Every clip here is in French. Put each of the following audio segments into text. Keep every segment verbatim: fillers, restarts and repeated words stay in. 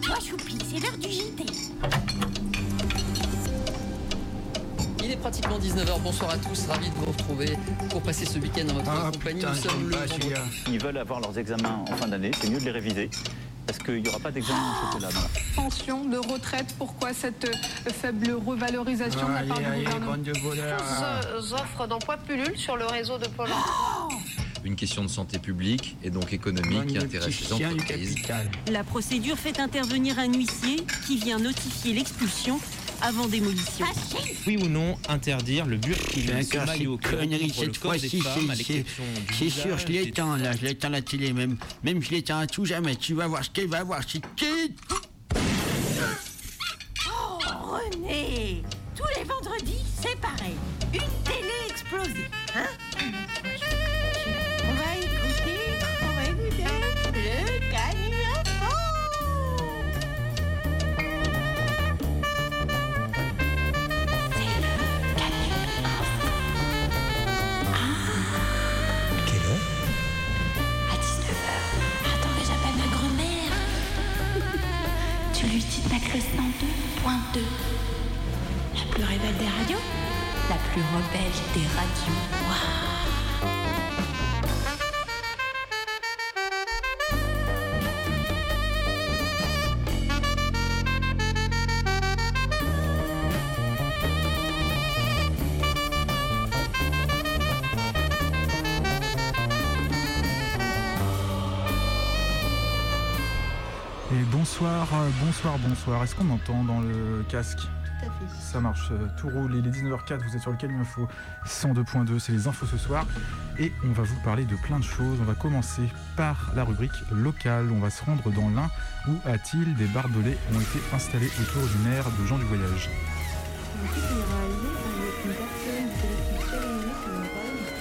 Lève-toi, Choupi, c'est l'heure du J T. Il est pratiquement dix-neuf heures, bonsoir à tous, ravi de vous retrouver pour passer ce week-end en votre ah, compagnie. Putain, Nous sommes le vendredi. Ils veulent avoir leurs examens en fin d'année, c'est mieux de les réviser. Parce qu'il n'y aura pas d'examen en chocolat. Pension de retraite, pourquoi cette faible revalorisation de la part du gouvernement? Deux offres d'emploi pullulent sur le réseau de Pôle emploi. Une question de santé publique et donc économique qui intéresse les entreprises. La procédure fait intervenir un huissier qui vient notifier l'expulsion avant démolition. Oui ou non interdire le burkini, ce D'accord, maillot c'est connerie cette fois-ci, c'est, c'est sûr, je l'éteins là, je l'éteins la télé même, même je l'éteins à tout jamais, tu vas voir ce qu'elle va voir, c'est qui. Oh, René, tous les vendredis, c'est pareil. Une télé explosée, hein? On va écouter, on va écouter le Canu Info. Le cent deux point deux. La plus rebelle des radios. La plus rebelle des radios. Waouh. Et bonsoir, bonsoir, bonsoir. Est-ce qu'on entend dans le casque ? Tout à fait. Ça marche, tout roule. Il est dix-neuf heures quatre, vous êtes sur le Canu Info cent deux point deux, c'est les infos ce soir. Et on va vous parler de plein de choses. On va commencer par la rubrique locale. On va se rendre dans l'Ain où, à Thil, des barbelés ont été installés autour d'une aire de gens du voyage. Ensuite, on ira à Lyon avec une personne du collectif Cérémonie qui va nous parler du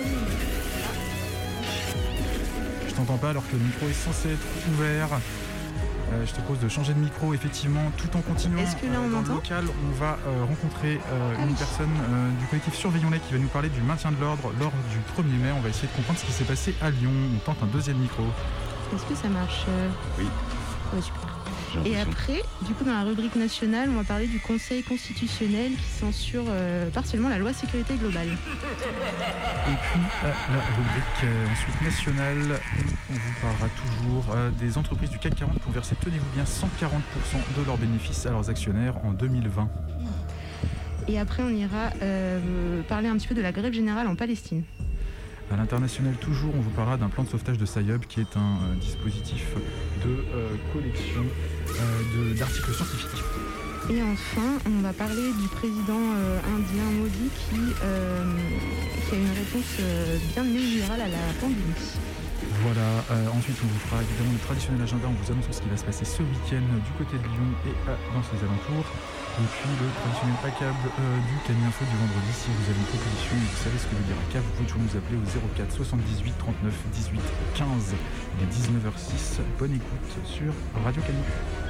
premier mai. Je t'entends pas alors que le micro est censé être ouvert. Euh, je te propose de changer de micro, effectivement, tout en continuant. Est-ce que là on euh, dans entend le local, on va euh, rencontrer euh, ah, une oui. personne euh, du collectif Surveillons-les qui va nous parler du maintien de l'ordre lors du premier mai. On va essayer de comprendre ce qui s'est passé à Lyon. On tente un deuxième micro. Est-ce que ça marche? Oui. Ouais, super. Et après, du coup, dans la rubrique nationale, on va parler du Conseil constitutionnel qui censure euh, partiellement la loi sécurité globale. Et puis, à la rubrique euh, ensuite nationale, on vous parlera toujours euh, des entreprises du C A C quarante qui ont versé, tenez-vous bien, cent quarante pour cent de leurs bénéfices à leurs actionnaires en deux mille vingt. Et après, on ira euh, parler un petit peu de la grève générale en Palestine. À l'international toujours, on vous parlera d'un plan de sauvetage de SciHub qui est un euh, dispositif de euh, collection euh, de, d'articles scientifiques. Et enfin, on va parler du président euh, indien Modi qui, euh, qui a une réponse euh, bien mesurable à la pandémie. Voilà, euh, ensuite on vous fera évidemment le traditionnel agenda en vous annonçant ce qui va se passer ce week-end du côté de Lyon et euh, dans ses alentours. Et puis le traditionnel A C A B euh, du Canu Info du vendredi. Si vous avez une proposition et vous savez ce que veut dire A C A B, vous pouvez toujours nous appeler au zéro quatre soixante-dix-huit trente-neuf dix-huit quinze. Il est dix-neuf heures six, bonne écoute sur Radio Canu.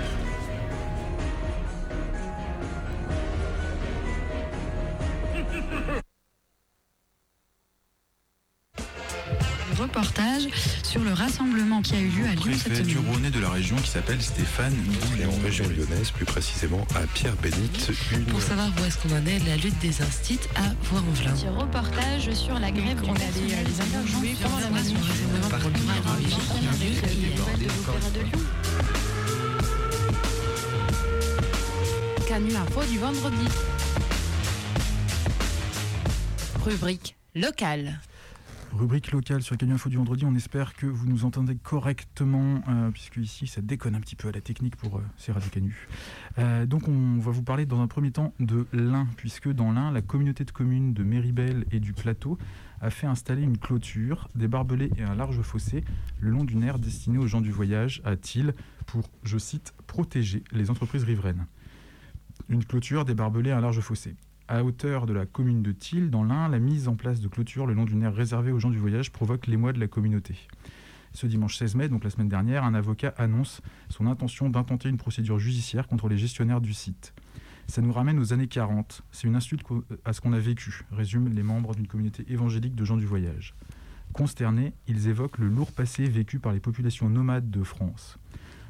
Reportage sur le rassemblement qui a eu lieu à Lyon cette semaine. Le préfet du semaine. Rhône et de la région qui s'appelle Stéphane Boulet. En région lyonnaise, plus précisément à Pierre-Bénite. Une... Pour savoir où est-ce qu'on en est, la lutte des instits à Voir-en-Velin. Ce reportage sur la grève du personnel des urgences pendant la moisson. Canu Info du vendredi. Rubrique locale. Rubrique locale sur Canu Info du vendredi, on espère que vous nous entendez correctement, euh, puisque ici ça déconne un petit peu à la technique pour euh, ces Radio Canu. Euh, donc on va vous parler dans un premier temps de l'Ain, puisque dans l'Ain, la communauté de communes de Méribel et du Plateau a fait installer une clôture, des barbelés et un large fossé le long d'une aire destinée aux gens du voyage à Thil pour, je cite, protéger les entreprises riveraines. Une clôture, des barbelés et un large fossé. À hauteur de la commune de Thil, dans l'Ain, la mise en place de clôtures le long d'une aire réservée aux gens du voyage provoque l'émoi de la communauté. Ce dimanche seize mai, donc la semaine dernière, un avocat annonce son intention d'intenter une procédure judiciaire contre les gestionnaires du site. Ça nous ramène aux années quarante. C'est une insulte à ce qu'on a vécu, résument les membres d'une communauté évangélique de gens du voyage. Consternés, ils évoquent le lourd passé vécu par les populations nomades de France.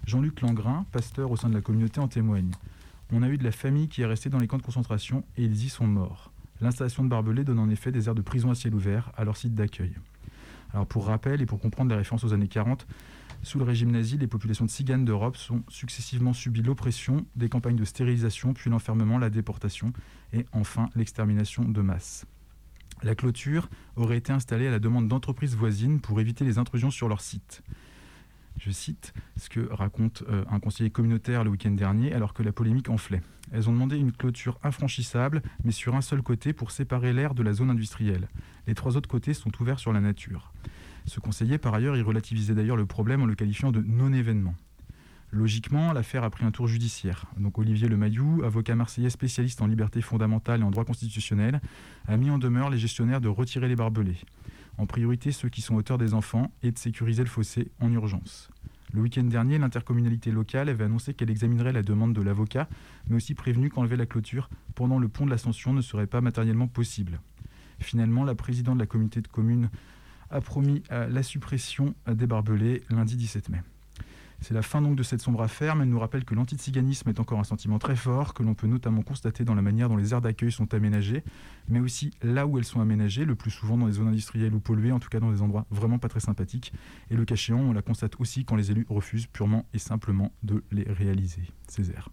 Jean-Luc Langrin, pasteur au sein de la communauté, en témoigne. On a eu de la famille qui est restée dans les camps de concentration et ils y sont morts. L'installation de barbelés donne en effet des aires de prison à ciel ouvert à leur site d'accueil. Alors pour rappel et pour comprendre les références aux années quarante, sous le régime nazi, les populations de tziganes d'Europe ont successivement subi l'oppression, des campagnes de stérilisation, puis l'enfermement, la déportation et enfin l'extermination de masse. La clôture aurait été installée à la demande d'entreprises voisines pour éviter les intrusions sur leur site. Je cite ce que raconte euh, un conseiller communautaire le week-end dernier, alors que la polémique enflait. Elles ont demandé une clôture infranchissable, mais sur un seul côté pour séparer l'air de la zone industrielle. Les trois autres côtés sont ouverts sur la nature. Ce conseiller, par ailleurs, il relativisait d'ailleurs le problème en le qualifiant de non-événement. Logiquement, l'affaire a pris un tour judiciaire. Donc Olivier Lemayou, avocat marseillais spécialiste en liberté fondamentale et en droit constitutionnel, a mis en demeure les gestionnaires de retirer les barbelés. En priorité ceux qui sont auteurs des enfants et de sécuriser le fossé en urgence. Le week-end dernier, l'intercommunalité locale avait annoncé qu'elle examinerait la demande de l'avocat, mais aussi prévenu qu'enlever la clôture pendant le pont de l'Ascension ne serait pas matériellement possible. Finalement, la présidente de la communauté de communes a promis la suppression des barbelés lundi dix-sept mai. C'est la fin donc de cette sombre affaire, mais elle nous rappelle que l'antiziganisme est encore un sentiment très fort, que l'on peut notamment constater dans la manière dont les aires d'accueil sont aménagées, mais aussi là où elles sont aménagées, le plus souvent dans des zones industrielles ou polluées, en tout cas dans des endroits vraiment pas très sympathiques. Et le cas échéant, on la constate aussi quand les élus refusent purement et simplement de les réaliser, ces aires.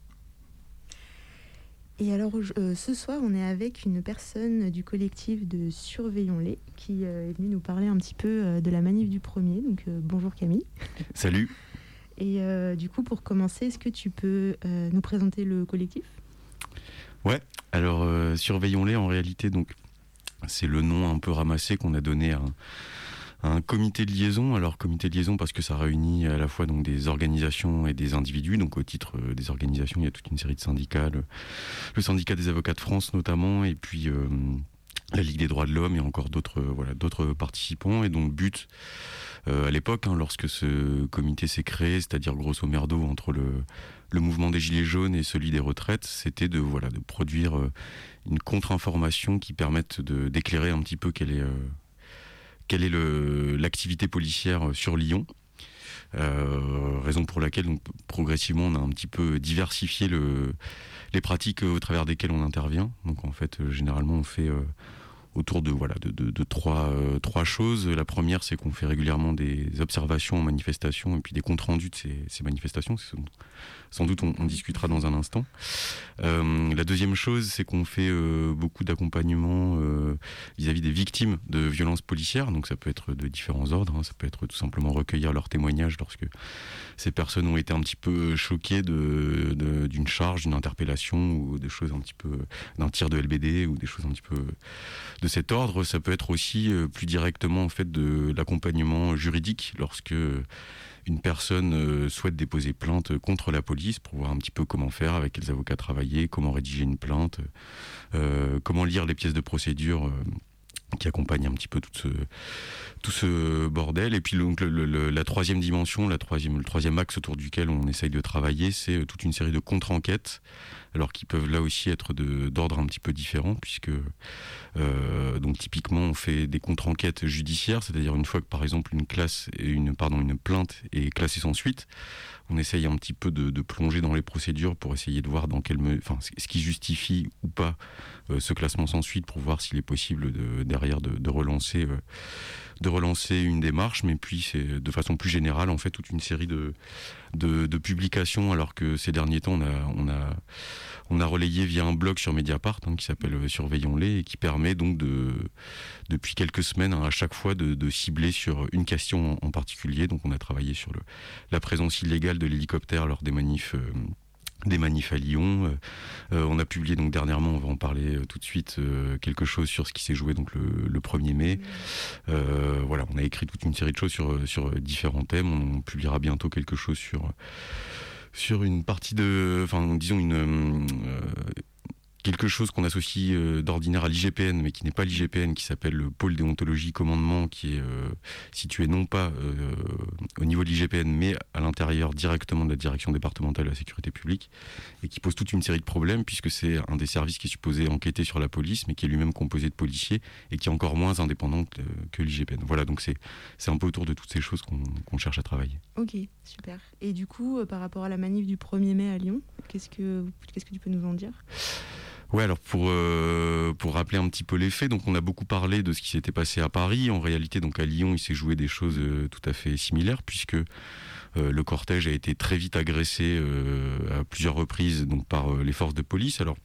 Et alors, euh, ce soir, on est avec une personne du collectif de Surveillons-les qui euh, est venue nous parler un petit peu euh, de la manif du premier. Donc, euh, bonjour Camille. Salut. Et euh, du coup, pour commencer, est-ce que tu peux euh, nous présenter le collectif ? Ouais, alors euh, Surveillons-les, en réalité, donc, c'est le nom un peu ramassé qu'on a donné à un, à un comité de liaison. Alors, comité de liaison parce que ça réunit à la fois donc, des organisations et des individus. Donc, au titre euh, des organisations, il y a toute une série de syndicats. Le, le syndicat des avocats de France, notamment, et puis euh, la Ligue des droits de l'homme et encore d'autres, euh, voilà, d'autres participants. Et donc, but... Euh, à l'époque, hein, lorsque ce comité s'est créé, c'est-à-dire grosso merdo entre le, le mouvement des Gilets jaunes et celui des retraites, c'était de, voilà, de produire euh, une contre-information qui permette de, d'éclairer un petit peu quelle est, euh, quelle est le, l'activité policière sur Lyon. Euh, raison pour laquelle donc, progressivement on a un petit peu diversifié le, les pratiques au travers desquelles on intervient. Donc en fait, euh, généralement on fait... Euh, autour de, voilà, de, de, de trois, euh, trois choses. La première, c'est qu'on fait régulièrement des observations en manifestation et puis des comptes rendus de ces, ces manifestations. C'est, sans doute, on, on discutera dans un instant. Euh, la deuxième chose, c'est qu'on fait euh, beaucoup d'accompagnement euh, vis-à-vis des victimes de violences policières. Donc ça peut être de différents ordres. Hein. Ça peut être tout simplement recueillir leurs témoignages lorsque ces personnes ont été un petit peu choquées de, de, d'une charge, d'une interpellation ou des choses un petit peu, d'un tir de L B D ou des choses un petit peu de cet ordre. Ça peut être aussi euh, plus directement en fait de l'accompagnement juridique lorsque une personne euh, souhaite déposer plainte contre la police pour voir un petit peu comment faire, avec quels avocats travailler, comment rédiger une plainte, euh, comment lire les pièces de procédure euh, qui accompagnent un petit peu tout ce, tout ce bordel. Et puis donc, le, le, la troisième dimension, la troisième, le troisième axe autour duquel on essaye de travailler, c'est toute une série de contre-enquêtes, alors qui peuvent là aussi être de, d'ordre un petit peu différent, puisque euh, donc typiquement on fait des contre-enquêtes judiciaires, c'est-à-dire une fois que par exemple une classe, une, pardon, une plainte est classée sans suite, on essaye un petit peu de, de plonger dans les procédures pour essayer de voir dans quelle me, enfin, ce qui justifie ou pas euh, ce classement sans suite, pour voir s'il est possible de, derrière de, de relancer euh, de relancer une démarche. Mais puis c'est de façon plus générale en fait toute une série de, de, de publications, alors que ces derniers temps on a, on a, on a relayé via un blog sur Mediapart hein, qui s'appelle Surveillons-les et qui permet donc de, depuis quelques semaines hein, à chaque fois de, de cibler sur une question en, en particulier. Donc on a travaillé sur le, la présence illégale de l'hélicoptère lors des manifs euh, des manifs à Lyon. Euh, on a publié donc dernièrement, on va en parler euh, tout de suite, euh, quelque chose sur ce qui s'est joué donc le, le premier mai. Euh, voilà, on a écrit toute une série de choses sur, sur différents thèmes. On publiera bientôt quelque chose sur, sur une partie de... Enfin, disons une... Euh, quelque chose qu'on associe euh, d'ordinaire à l'I G P N, mais qui n'est pas l'I G P N, qui s'appelle le pôle déontologie commandement, qui est euh, situé non pas euh, au niveau de l'I G P N, mais à l'intérieur directement de la direction départementale de la sécurité publique, et qui pose toute une série de problèmes, puisque c'est un des services qui est supposé enquêter sur la police, mais qui est lui-même composé de policiers, et qui est encore moins indépendant que, que l'I G P N. Voilà, donc c'est, c'est un peu autour de toutes ces choses qu'on, qu'on cherche à travailler. Ok, super. Et du coup, euh, par rapport à la manif du premier mai à Lyon, qu'est-ce que, qu'est-ce que tu peux nous en dire ? Ouais, alors pour euh, pour rappeler un petit peu les faits, donc on a beaucoup parlé de ce qui s'était passé à Paris. En réalité, donc à Lyon, il s'est joué des choses euh, tout à fait similaires, puisque euh, le cortège a été très vite agressé euh, à plusieurs reprises donc par euh, les forces de police. Alors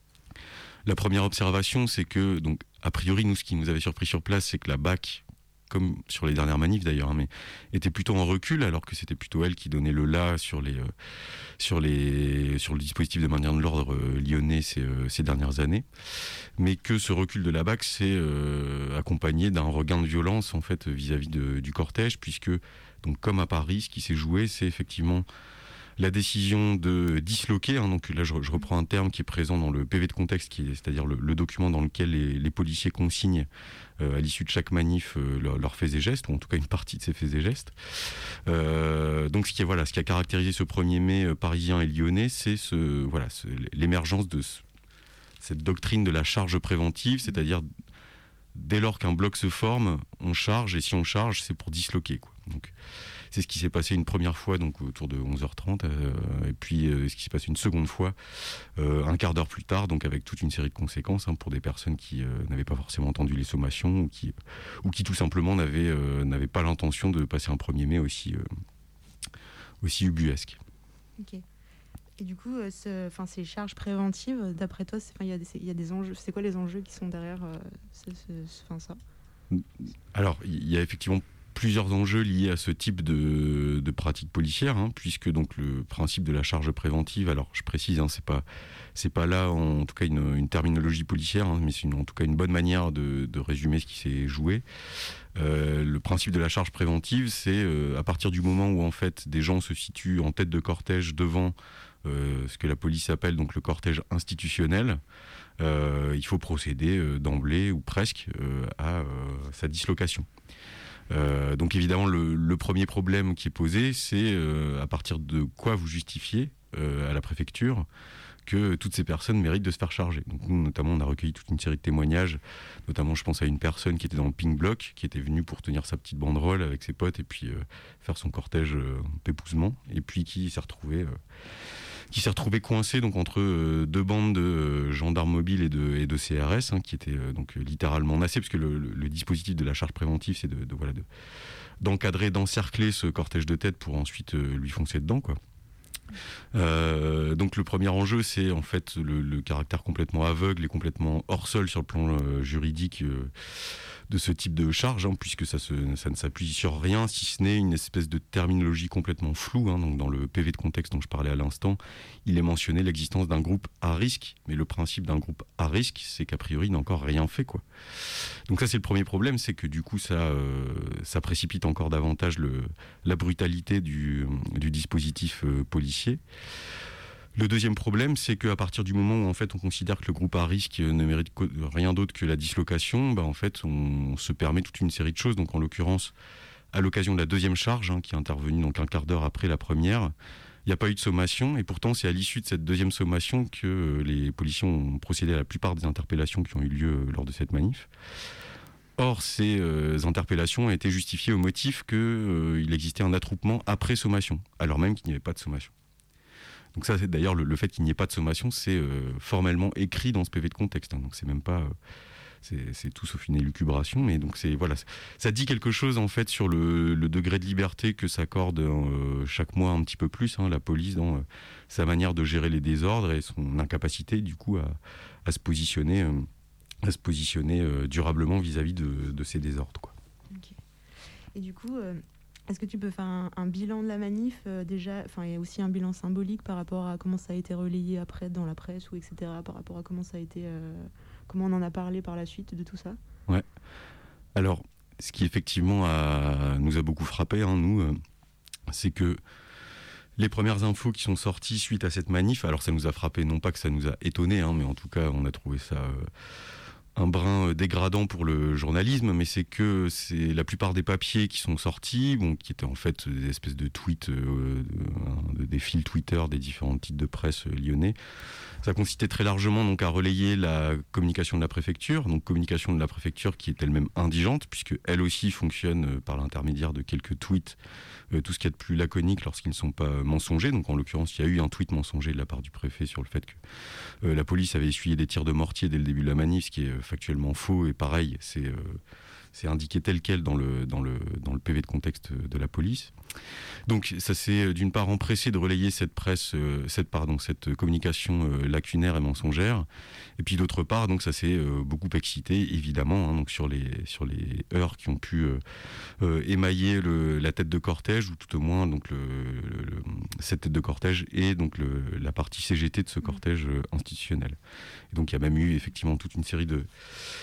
la première observation, c'est que donc a priori, nous, ce qui nous avait surpris sur place, c'est que la B A C, comme sur les dernières manifs d'ailleurs, hein, mais était plutôt en recul, alors que c'était plutôt elle qui donnait le là sur les euh, sur les sur le dispositif de maintien de l'ordre euh, lyonnais ces, euh, ces dernières années, mais que ce recul de la B A C s'est euh, accompagné d'un regain de violence en fait vis-à-vis de, du cortège, puisque donc comme à Paris, ce qui s'est joué, c'est effectivement la décision de disloquer, hein, donc là je, je reprends un terme qui est présent dans le P V de contexte, qui est, c'est-à-dire le, le document dans lequel les, les policiers consignent euh, à l'issue de chaque manif euh, leurs leur faits et gestes, ou en tout cas une partie de ces faits et gestes. Euh, donc ce qui, est, voilà, ce qui a caractérisé ce premier mai euh, parisien et lyonnais, c'est ce, voilà, ce, l'émergence de ce, cette doctrine de la charge préventive, c'est-à-dire dès lors qu'un bloc se forme, on charge, et si on charge, c'est pour disloquer, quoi. Donc, c'est ce qui s'est passé une première fois donc autour de onze heures trente, euh, et puis euh, ce qui s'est passé une seconde fois euh, un quart d'heure plus tard, donc avec toute une série de conséquences hein, pour des personnes qui euh, n'avaient pas forcément entendu les sommations, ou qui, ou qui tout simplement n'avaient, euh, n'avaient pas l'intention de passer un premier mai aussi, euh, aussi ubuesque. Ok. Et du coup, euh, ce, ces charges préventives, d'après toi, il y, y a des enjeux. C'est quoi les enjeux qui sont derrière euh, ce, ce, ça ? Alors, il y a effectivement plusieurs enjeux liés à ce type de, de pratique policière, hein, puisque donc le principe de la charge préventive, alors je précise, hein, c'est pas c'est pas là en, en tout cas une, une terminologie policière, hein, mais c'est une, en tout cas une bonne manière de, de résumer ce qui s'est joué. Euh, le principe de la charge préventive, c'est euh, à partir du moment où en fait des gens se situent en tête de cortège devant euh, ce que la police appelle donc le cortège institutionnel. Euh, il faut procéder euh, d'emblée ou presque euh, à euh, sa dislocation. Euh, donc évidemment le, le premier problème qui est posé, c'est euh, à partir de quoi vous justifiez euh, à la préfecture que toutes ces personnes méritent de se faire charger. Donc nous notamment on a recueilli toute une série de témoignages, notamment je pense à une personne qui était dans le pink block, qui était venue pour tenir sa petite banderole avec ses potes et puis euh, faire son cortège euh, pépousement, et puis qui s'est retrouvée euh, qui s'est retrouvé coincé donc entre euh, deux bandes de euh, gendarmes mobiles et de, et de C R S, hein, qui étaient euh, donc littéralement nassés, parce que le, le, le dispositif de la charge préventive, c'est de, de, voilà, de, d'encadrer, d'encercler ce cortège de tête pour ensuite euh, lui foncer dedans, quoi. Euh, donc le premier enjeu, c'est en fait le, le caractère complètement aveugle et complètement hors sol sur le plan euh, juridique euh, de ce type de charge, hein, puisque ça, se, ça ne s'appuie sur rien, si ce n'est une espèce de terminologie complètement floue, hein. Donc dans le P V de contexte dont je parlais à l'instant, il est mentionné l'existence d'un groupe à risque, mais le principe d'un groupe à risque, c'est qu'a priori il n'a encore rien fait, quoi. Donc ça c'est le premier problème, c'est que du coup ça, euh, ça précipite encore davantage le, la brutalité du, du dispositif euh, policier. Le deuxième problème, c'est qu'à partir du moment où en fait on considère que le groupe à risque ne mérite rien d'autre que la dislocation, bah en fait on se permet toute une série de choses. Donc en l'occurrence, à l'occasion de la deuxième charge, hein, qui est intervenue donc un quart d'heure après la première, il n'y a pas eu de sommation, et pourtant c'est à l'issue de cette deuxième sommation que les policiers ont procédé à la plupart des interpellations qui ont eu lieu lors de cette manif. Or, ces euh, interpellations ont été justifiées au motif qu'il euh, existait un attroupement après sommation, alors même qu'il n'y avait pas de sommation. Donc ça, c'est d'ailleurs le, le fait qu'il n'y ait pas de sommation, c'est euh, formellement écrit dans ce P V de contexte, hein, donc c'est même pas... Euh, c'est, c'est tout sauf une élucubration, mais donc c'est, voilà, ça dit quelque chose en fait sur le, le degré de liberté que s'accorde euh, chaque mois un petit peu plus, hein, la police dans euh, sa manière de gérer les désordres et son incapacité du coup à, à se positionner... Euh, à se positionner euh, durablement vis-à-vis de, de ces désordres, quoi. Okay. Et du coup, euh, est-ce que tu peux faire un, un bilan de la manif euh, déjà, enfin, et aussi un bilan symbolique par rapport à comment ça a été relayé après dans la presse ou et cetera, par rapport à comment ça a été, euh, comment on en a parlé par la suite de tout ça? Ouais. Alors, ce qui effectivement a, nous a beaucoup frappé, hein, nous, euh, c'est que les premières infos qui sont sorties suite à cette manif, alors ça nous a frappé, non pas que ça nous a étonné, hein, mais en tout cas, on a trouvé ça... Euh, un brin dégradant pour le journalisme, mais c'est que c'est la plupart des papiers qui sont sortis, bon, qui étaient en fait des espèces de tweets, euh, de, des fils Twitter des différents titres de presse lyonnais. Ça consistait très largement donc à relayer la communication de la préfecture, donc communication de la préfecture qui est elle-même indigente, puisque elle aussi fonctionne par l'intermédiaire de quelques tweets, euh, tout ce qu'il y a de plus laconique lorsqu'ils ne sont pas mensongers. Donc en l'occurrence, il y a eu un tweet mensonger de la part du préfet sur le fait que euh, la police avait essuyé des tirs de mortier dès le début de la manif, ce qui est factuellement faux, et pareil, c'est, euh, c'est indiqué tel quel dans le, dans, le, dans le P V de contexte de la police. Donc ça s'est d'une part empressé de relayer cette presse, euh, cette, pardon, cette communication euh, lacunaire et mensongère, et puis d'autre part, donc ça s'est euh, beaucoup excité, évidemment, hein, donc sur les, sur les heures qui ont pu euh, euh, émailler le, la tête de cortège, ou tout au moins donc le, le, le, cette tête de cortège et donc le, la partie C G T de ce cortège euh, institutionnel. Et donc il y a même eu effectivement toute une série de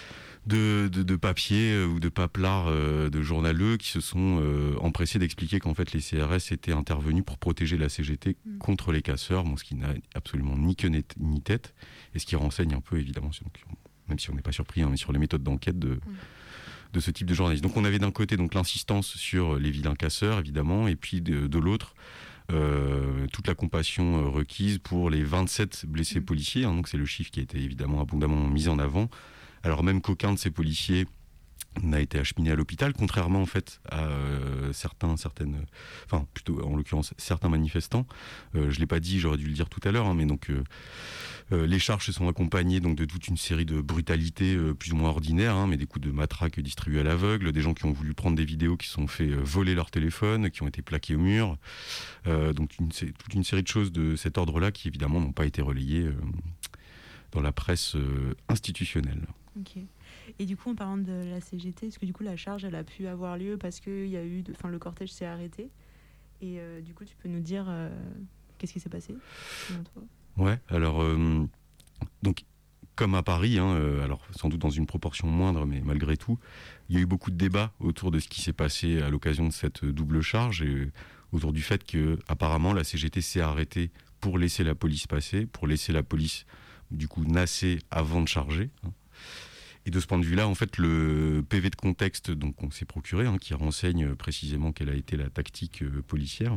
De, de, de papiers euh, ou de paplards euh, de journaleux qui se sont euh, empressés d'expliquer qu'en fait les C R S étaient intervenus pour protéger la C G T mmh. contre les casseurs, bon, ce qui n'a absolument ni queue ni tête, et ce qui renseigne un peu évidemment, donc, même si on n'est pas surpris, hein, mais sur les méthodes d'enquête de, mmh. de ce type de journalisme. Donc on avait d'un côté donc l'insistance sur les vilains casseurs évidemment, et puis de, de l'autre Euh, toute la compassion euh, requise pour les vingt-sept blessés mmh. policiers, hein, donc c'est le chiffre qui a été évidemment abondamment mis en avant, alors même qu'aucun de ces policiers n'a été acheminé à l'hôpital, contrairement en fait à euh, certains, certaines, enfin plutôt en l'occurrence certains manifestants. Euh, je l'ai pas dit, j'aurais dû le dire tout à l'heure, hein, mais donc euh, euh, les charges se sont accompagnées donc de toute une série de brutalités euh, plus ou moins ordinaires, hein, mais des coups de matraque distribués à l'aveugle, des gens qui ont voulu prendre des vidéos qui se sont fait euh, voler leur téléphone, qui ont été plaqués au mur, euh, donc une, toute une série de choses de cet ordre-là qui évidemment n'ont pas été relayées euh, dans la presse euh, institutionnelle. Ok. Et du coup, en parlant de la C G T, est-ce que du coup la charge elle a pu avoir lieu parce que il y a eu, de... enfin le cortège s'est arrêté, et euh, du coup tu peux nous dire euh, qu'est-ce qui s'est passé selon toi ? Ouais. Alors euh, donc comme à Paris, hein, euh, alors sans doute dans une proportion moindre, mais malgré tout, il y a eu beaucoup de débats autour de ce qui s'est passé à l'occasion de cette double charge, et euh, autour du fait que apparemment la C G T s'est arrêtée pour laisser la police passer, pour laisser la police du coup nasser avant de charger. Hein. Et de ce point de vue-là, en fait, le P V de contexte donc, qu'on s'est procuré, hein, qui renseigne précisément quelle a été la tactique euh, policière,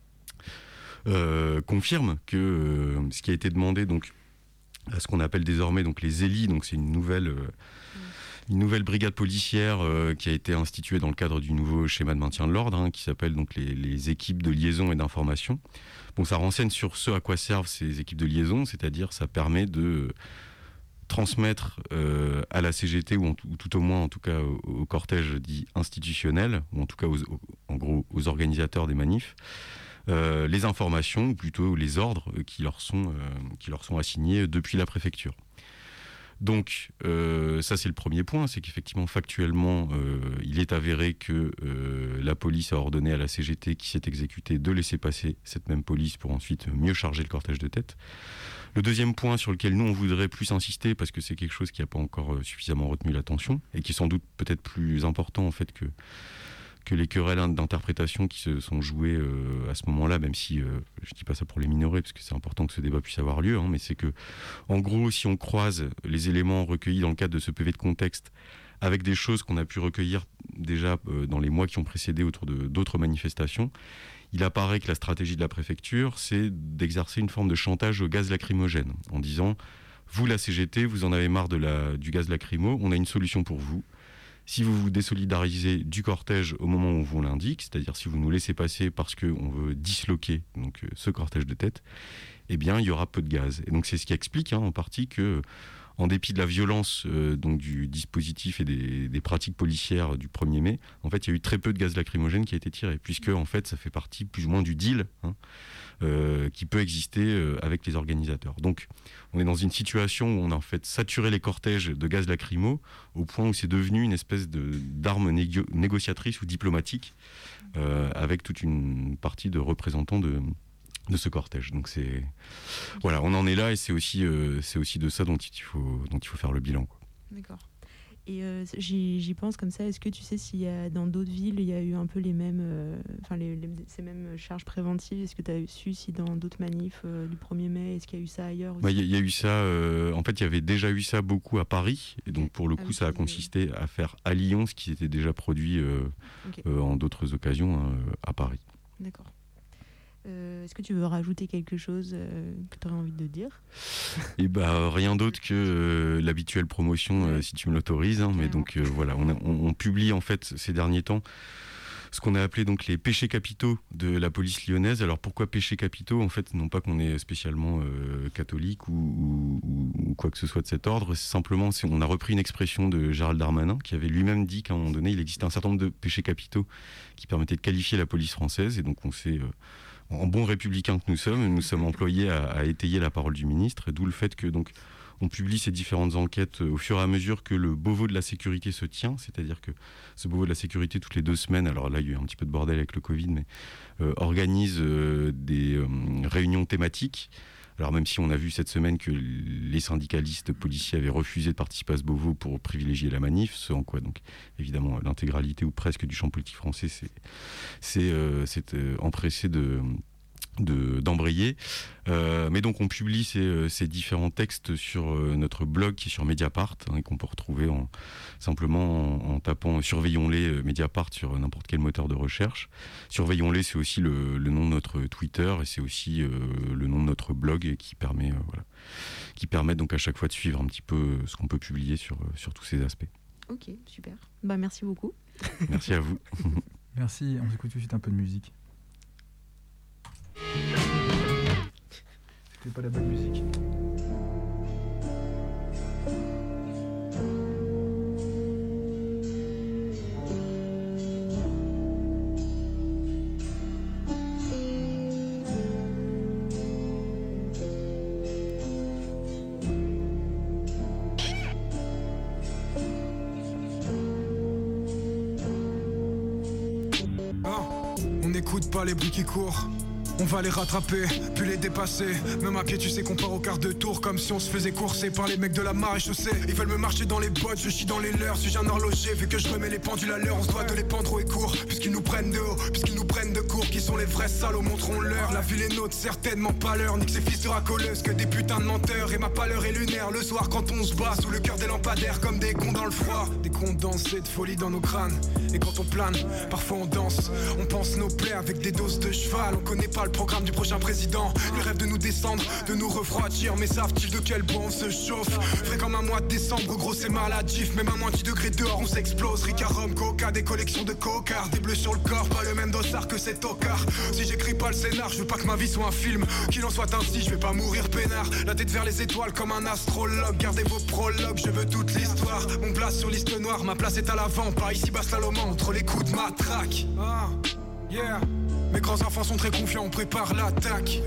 euh, confirme que euh, ce qui a été demandé donc, à ce qu'on appelle désormais donc, les Élis, donc c'est une nouvelle, euh, une nouvelle brigade policière euh, qui a été instituée dans le cadre du nouveau schéma de maintien de l'ordre, hein, qui s'appelle donc, les, les équipes de liaison et d'information. Bon, ça renseigne sur ce à quoi servent ces équipes de liaison, c'est-à-dire ça permet de transmettre euh, à la C G T, ou, en, ou tout au moins en tout cas au, au cortège dit institutionnel, ou en tout cas aux, aux, en gros aux organisateurs des manifs, euh, les informations, ou plutôt les ordres qui leur sont, euh, qui leur sont assignés depuis la préfecture. Donc euh, ça c'est le premier point, c'est qu'effectivement factuellement euh, il est avéré que euh, la police a ordonné à la C G T qui s'est exécutée de laisser passer cette même police pour ensuite mieux charger le cortège de tête. Le deuxième point sur lequel nous on voudrait plus insister, parce que c'est quelque chose qui n'a pas encore suffisamment retenu l'attention et qui est sans doute peut-être plus important en fait que que les querelles d'interprétation qui se sont jouées euh, à ce moment-là, même si euh, je dis pas ça pour les minorer, parce que c'est important que ce débat puisse avoir lieu, hein, mais c'est que, en gros, si on croise les éléments recueillis dans le cadre de ce P V de contexte avec des choses qu'on a pu recueillir déjà euh, dans les mois qui ont précédé autour de d'autres manifestations, il apparaît que la stratégie de la préfecture, c'est d'exercer une forme de chantage au gaz lacrymogène, en disant « Vous, la C G T, vous en avez marre de la, du gaz lacrymo, on a une solution pour vous. Si vous vous désolidarisez du cortège au moment où on vous l'indique, c'est-à-dire si vous nous laissez passer parce qu'on veut disloquer donc, ce cortège de tête, eh bien, il y aura peu de gaz. » Et donc, c'est ce qui explique hein, en partie que, en dépit de la violence euh, donc, du dispositif et des, des pratiques policières du premier mai, en fait, il y a eu très peu de gaz lacrymogène qui a été tiré, puisque en fait, ça fait partie plus ou moins du deal hein, euh, qui peut exister euh, avec les organisateurs. Donc, on est dans une situation où on a en fait saturé les cortèges de gaz lacrymo au point où c'est devenu une espèce de, d'arme négo- négociatrice ou diplomatique euh, avec toute une partie de représentants de... de ce cortège. Donc c'est voilà, on en est là et c'est aussi euh, c'est aussi de ça dont il faut dont il faut faire le bilan, quoi. D'accord. Et euh, j'y, j'y pense comme ça. Est-ce que tu sais s'il y a dans d'autres villes, il y a eu un peu les mêmes, enfin euh, les, les, ces mêmes charges préventives? Est-ce que tu as su si dans d'autres manifs euh, du premier mai, est-ce qu'il y a eu ça ailleurs aussi? Bah, y, y a eu ça. Euh, en fait, il y avait déjà eu ça beaucoup à Paris, et donc pour le coup, ah oui, ça a consisté à faire à Lyon ce qui était déjà produit euh, okay. euh, en d'autres occasions hein, à Paris. D'accord. Euh, est-ce que tu veux rajouter quelque chose euh, que tu aurais envie de dire? Et bah rien d'autre que euh, l'habituelle promotion, euh, si tu me l'autorises. Hein, mais donc euh, voilà, on, a, on, on publie en fait ces derniers temps ce qu'on a appelé donc les péchés capitaux de la police lyonnaise. Alors pourquoi péchés capitaux? En fait, non pas qu'on est spécialement euh, catholique ou, ou, ou quoi que ce soit de cet ordre. C'est simplement, c'est, on a repris une expression de Gérald Darmanin qui avait lui-même dit qu'à un moment donné, il existait un certain nombre de péchés capitaux qui permettaient de qualifier la police française. Et donc on s'est euh, en bon républicain que nous sommes, nous sommes employés à, à étayer la parole du ministre, d'où le fait que donc on publie ces différentes enquêtes au fur et à mesure que le Beauvau de la sécurité se tient, c'est-à-dire que ce Beauvau de la sécurité, toutes les deux semaines, alors là il y a eu un petit peu de bordel avec le Covid, mais euh, organise euh, des euh, réunions thématiques. Alors même si on a vu cette semaine que les syndicalistes policiers avaient refusé de participer à ce Beauvau pour privilégier la manif, ce en quoi donc évidemment l'intégralité ou presque du champ politique français s'est c'est, euh, c'est, euh, empressé de... De, d'embrayer. Euh, mais donc on publie ces, ces différents textes sur euh, notre blog qui est sur Mediapart hein, et qu'on peut retrouver en, simplement en, en tapant Surveillons-les euh, Mediapart sur n'importe quel moteur de recherche. Surveillons-les, c'est aussi le, le nom de notre Twitter et c'est aussi euh, le nom de notre blog qui permet, euh, voilà, qui permet donc à chaque fois de suivre un petit peu ce qu'on peut publier sur, sur tous ces aspects. Ok, super. Bah, merci beaucoup. Merci à vous. Merci, on écoute tout de suite un peu de musique. C'était pas la bonne musique. Oh, on n'écoute pas les bruits qui courent. On va les rattraper, puis les dépasser. Même à pied, tu sais qu'on part au quart de tour, comme si on se faisait courser par les mecs de la maréchaussée. Ils veulent me marcher dans les bottes, je chie dans les leurs. Suis-je un horloger, vu que je remets les pendules à l'heure. On se doit de les pendre haut et court, puisqu'ils nous prennent de haut, puisqu'ils nous prennent de court. Qui sont les vrais salauds, montrons-leur. La ville est nôtre, certainement pas l'heure. Nique ces fils de racoleuses, que des putains de menteurs. Et ma pâleur est lunaire, le soir quand on se bat sous le cœur des lampadaires, comme des cons dans le froid. Des condensés de folie dans nos crânes. Et quand on plane, parfois on danse. On pense nos plaies avec des doses de cheval. On connaît pas le programme du prochain président. Le rêve de nous descendre, de nous refroidir. Mais savent-ils de quel bois on se chauffe? Frais comme un mois de décembre, gros c'est maladif. Même à moins dix degrés dehors on s'explose. Ricard, rhum, coca, des collections de cocards. Des bleus sur le corps, pas le même dossard que ces tocards. Si j'écris pas le scénar, je veux pas que ma vie soit un film. Qu'il en soit ainsi, je vais pas mourir peinard. La tête vers les étoiles comme un astrologue. Gardez vos prologues, je veux toute l'histoire. Mon place sur liste noire, ma place est à l'avant. Pas ici bas slalomant, entre les coups de matraque. Ah, yeah. Mes grands enfants sont très confiants, on prépare l'attaque.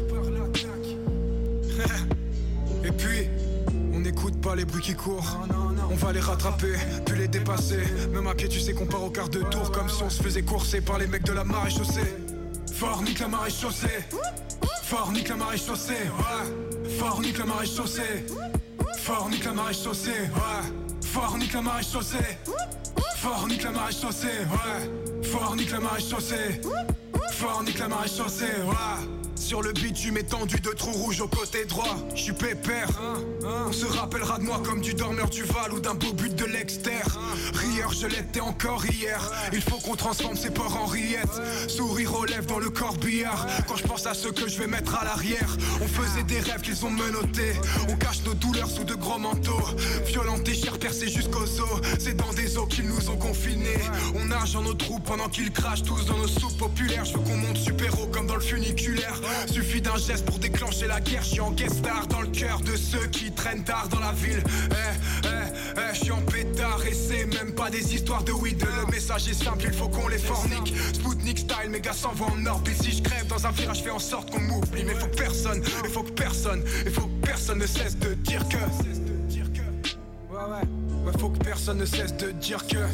Et puis, on n'écoute pas les bruits qui courent. On va les rattraper, puis les dépasser. Même à pied, tu sais qu'on part au quart de tour, comme si on se faisait courser par les mecs de la maréchaussée. Fort nique la maréchaussée. Fort nique la maréchaussée. Ouais. Fort nique la maréchaussée. Fort nique la maréchaussée. Ouais. Fort nique la maréchaussée. Fort nique la maréchaussée. Ouais. Fort nique la maréchaussée. Fort nique la maréchaussée, ouais. Sur le bitume étendu de trous rouges au côté droit. J'suis pépère, on se rappellera de moi comme du dormeur du Val ou d'un beau but de l'exter. Rieur, je l'étais encore hier. Il faut qu'on transforme ces porcs en rillettes. Sourire aux lèvres dans le corbillard. Quand je pense à ceux que je vais mettre à l'arrière. On faisait des rêves qu'ils ont menottés. On cache nos douleurs sous de gros manteaux. Violentés, chair percée jusqu'aux os. C'est dans des eaux qu'ils nous ont confinés. On nage dans nos trous pendant qu'ils crachent tous dans nos soupes populaires. Je veux qu'on monte super haut comme dans le funiculaire. Suffit d'un geste pour déclencher la guerre. Je suis en guest star dans le cœur de ceux qui traînent tard dans la ville. Eh, eh, eh, je suis en pétard et c'est même pas des histoires de weed. Le message est simple, il faut qu'on les fornique. Spoutnik style, mes gars s'envoient en orbite. Si je crève dans un virage, fais en sorte qu'on m'oublie. Mais faut que personne, il faut que personne, il faut que personne ne cesse de dire que. Ouais, ouais, ouais, faut que personne ne cesse de dire que.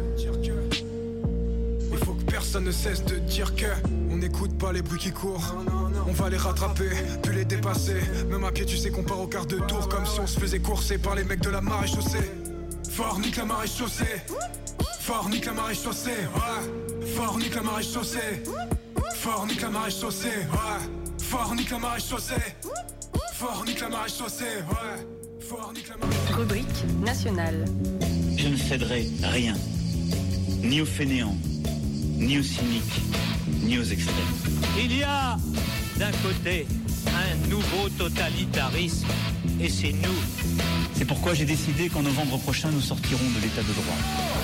Il faut que personne ne cesse de dire que. On n'écoute pas les bruits qui courent. On va les rattraper, puis les dépasser. Même à pied, tu sais qu'on part au quart de tour, comme si on se faisait courser par les mecs de la maréchaussée. Fort nique la marée chaussée. Fort nique la marée chaussée, ouais. Fort nique la marée chaussée. Fort nique la marée chaussée, ouais. Fort nique la marée chaussée. Fort nique la marée chaussée, ouais. Fort nique la marée chaussée. Rubrique nationale. Je ne céderai rien, ni aux fainéants, ni aux cyniques, ni aux extrêmes. Il y a d'un côté un nouveau totalitarisme, et c'est nous. C'est pourquoi j'ai décidé qu'en novembre prochain, nous sortirons de l'état de droit.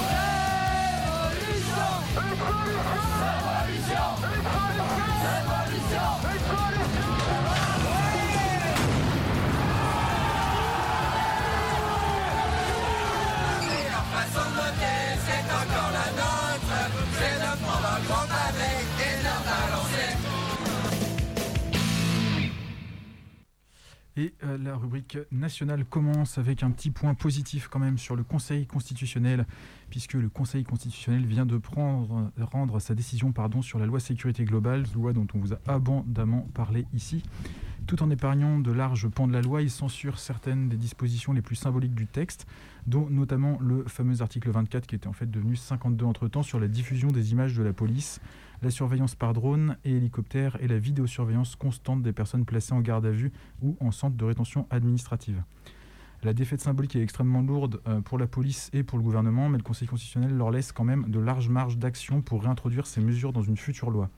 Et euh, la rubrique nationale commence avec un petit point positif quand même sur le Conseil constitutionnel, puisque le Conseil constitutionnel vient de prendre, rendre sa décision pardon, sur la loi sécurité globale, loi dont on vous a abondamment parlé ici. Tout en épargnant de larges pans de la loi, il censure certaines des dispositions les plus symboliques du texte, dont notamment le fameux article vingt-quatre qui était en fait devenu cinquante-deux entre-temps sur la diffusion des images de la police, la surveillance par drone et hélicoptère et la vidéosurveillance constante des personnes placées en garde à vue ou en centre de rétention administrative. La défaite symbolique est extrêmement lourde pour la police et pour le gouvernement, mais le Conseil constitutionnel leur laisse quand même de larges marges d'action pour réintroduire ces mesures dans une future loi.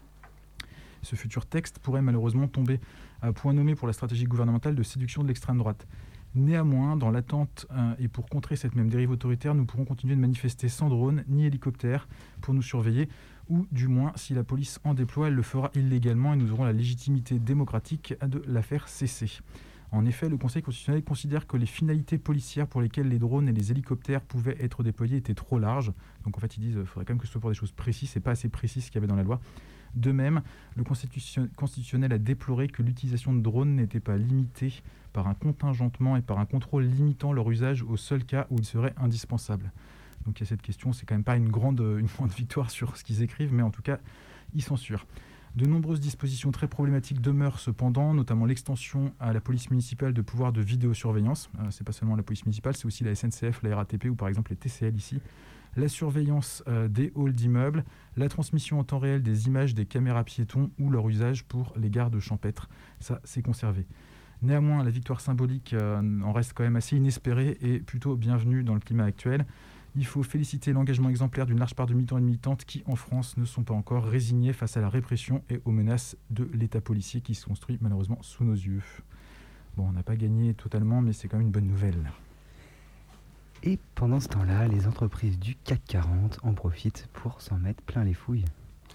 Ce futur texte pourrait malheureusement tomber à point nommé pour la stratégie gouvernementale de séduction de l'extrême droite. Néanmoins, dans l'attente euh, et pour contrer cette même dérive autoritaire, nous pourrons continuer de manifester sans drone ni hélicoptère pour nous surveiller, ou du moins, si la police en déploie, elle le fera illégalement et nous aurons la légitimité démocratique de la faire cesser. En effet, le Conseil constitutionnel considère que les finalités policières pour lesquelles les drones et les hélicoptères pouvaient être déployés étaient trop larges. Donc en fait, ils disent qu'il faudrait quand même que ce soit pour des choses précises et pas assez précises qu'il y avait dans la loi. De même, le Constitution- constitutionnel a déploré que l'utilisation de drones n'était pas limitée par un contingentement et par un contrôle limitant leur usage au seul cas où il serait indispensable. Donc il y a cette question, c'est quand même pas une grande, une grande victoire sur ce qu'ils écrivent, mais en tout cas, ils censurent. De nombreuses dispositions très problématiques demeurent cependant, notamment l'extension à la police municipale de pouvoirs de vidéosurveillance. Euh, c'est pas seulement la police municipale, c'est aussi la S N C F, la R A T P ou par exemple les T C L ici. La surveillance euh, des halls d'immeubles, la transmission en temps réel des images des caméras piétons ou leur usage pour les gardes champêtres. Ça, c'est conservé. Néanmoins, la victoire symbolique euh, en reste quand même assez inespérée et plutôt bienvenue dans le climat actuel. Il faut féliciter l'engagement exemplaire d'une large part de militants et de militantes qui, en France, ne sont pas encore résignés face à la répression et aux menaces de l'État policier qui se construit malheureusement sous nos yeux. Bon, on n'a pas gagné totalement, mais c'est quand même une bonne nouvelle. Et pendant ce temps-là, les entreprises du C A C quarante en profitent pour s'en mettre plein les fouilles.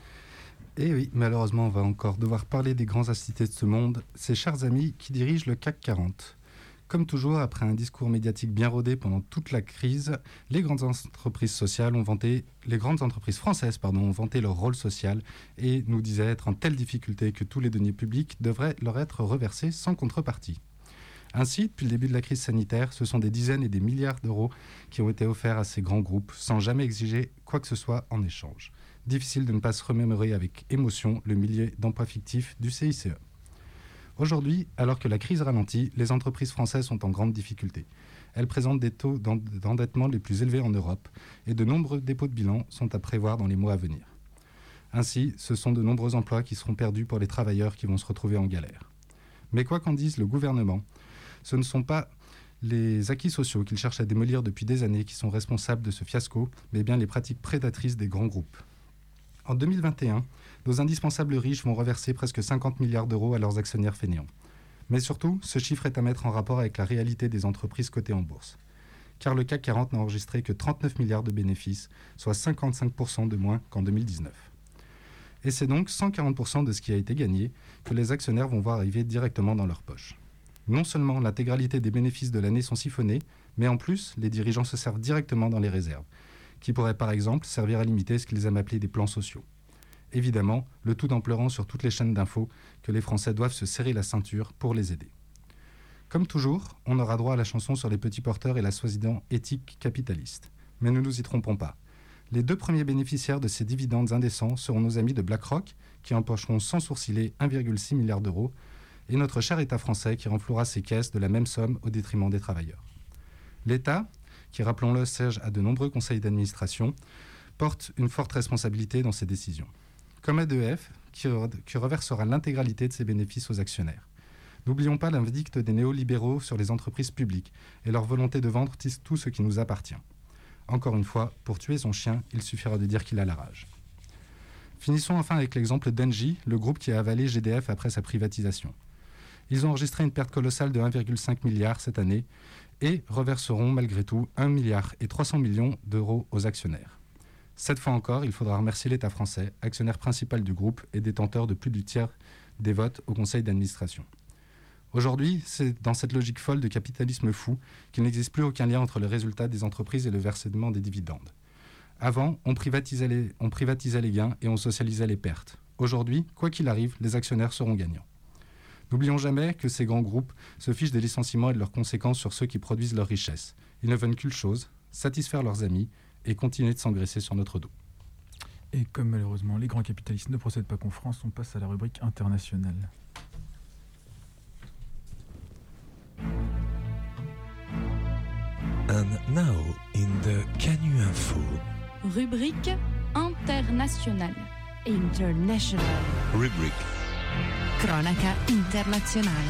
Et oui, malheureusement, on va encore devoir parler des grands incités de ce monde, ces chers amis qui dirigent le C A C quarante. Comme toujours, après un discours médiatique bien rodé pendant toute la crise, les grandes entreprises sociales ont vanté, les grandes entreprises françaises pardon, ont vanté leur rôle social et nous disaient être en telle difficulté que tous les deniers publics devraient leur être reversés sans contrepartie. Ainsi, depuis le début de la crise sanitaire, ce sont des dizaines et des milliards d'euros qui ont été offerts à ces grands groupes sans jamais exiger quoi que ce soit en échange. Difficile de ne pas se remémorer avec émotion le millier d'emplois fictifs du C I C E. Aujourd'hui, alors que la crise ralentit, les entreprises françaises sont en grande difficulté. Elles présentent des taux d'endettement les plus élevés en Europe et de nombreux dépôts de bilan sont à prévoir dans les mois à venir. Ainsi, ce sont de nombreux emplois qui seront perdus pour les travailleurs qui vont se retrouver en galère. Mais quoi qu'en dise le gouvernement, ce ne sont pas les acquis sociaux qu'il cherche à démolir depuis des années qui sont responsables de ce fiasco, mais bien les pratiques prédatrices des grands groupes. En deux mille vingt et un, nos indispensables riches vont reverser presque cinquante milliards d'euros à leurs actionnaires fainéants. Mais surtout, ce chiffre est à mettre en rapport avec la réalité des entreprises cotées en bourse. Car le C A C quarante n'a enregistré que trente-neuf milliards de bénéfices, soit cinquante-cinq pour cent de moins qu'en deux mille dix-neuf. Et c'est donc cent quarante pour cent de ce qui a été gagné que les actionnaires vont voir arriver directement dans leur poche. Non seulement l'intégralité des bénéfices de l'année sont siphonnés, mais en plus, les dirigeants se servent directement dans les réserves, qui pourraient par exemple servir à limiter ce qu'ils aiment appeler des plans sociaux. Évidemment, le tout en pleurant sur toutes les chaînes d'infos que les Français doivent se serrer la ceinture pour les aider. Comme toujours, on aura droit à la chanson sur les petits porteurs et la soi-disant éthique capitaliste. Mais ne nous y trompons pas. Les deux premiers bénéficiaires de ces dividendes indécents seront nos amis de BlackRock, qui empocheront sans sourciller un virgule six milliard d'euros, et notre cher État français qui renflouera ses caisses de la même somme au détriment des travailleurs. L'État, qui, rappelons-le, siège à de nombreux conseils d'administration, porte une forte responsabilité dans ces décisions. Comme E D F, qui, qui reversera l'intégralité de ses bénéfices aux actionnaires. N'oublions pas l'indicte des néolibéraux sur les entreprises publiques et leur volonté de vendre tout ce qui nous appartient. Encore une fois, pour tuer son chien, il suffira de dire qu'il a la rage. Finissons enfin avec l'exemple d'Engie, le groupe qui a avalé G D F après sa privatisation. Ils ont enregistré une perte colossale de un virgule cinq milliard cette année et reverseront malgré tout un milliard et trois cents millions d'euros aux actionnaires. Cette fois encore, il faudra remercier l'État français, actionnaire principal du groupe et détenteur de plus du tiers des votes au conseil d'administration. Aujourd'hui, c'est dans cette logique folle de capitalisme fou qu'il n'existe plus aucun lien entre le résultat des entreprises et le versement des dividendes. Avant, on privatisait les, on privatisait les gains et on socialisait les pertes. Aujourd'hui, quoi qu'il arrive, les actionnaires seront gagnants. N'oublions jamais que ces grands groupes se fichent des licenciements et de leurs conséquences sur ceux qui produisent leur richesse. Ils ne veulent qu'une chose, satisfaire leurs amis et continuer de s'engraisser sur notre dos. Et comme malheureusement les grands capitalistes ne procèdent pas qu'en France, on passe à la rubrique internationale. And now in the Canu Info. Rubrique internationale. International. Rubrique Cronaca internazionale.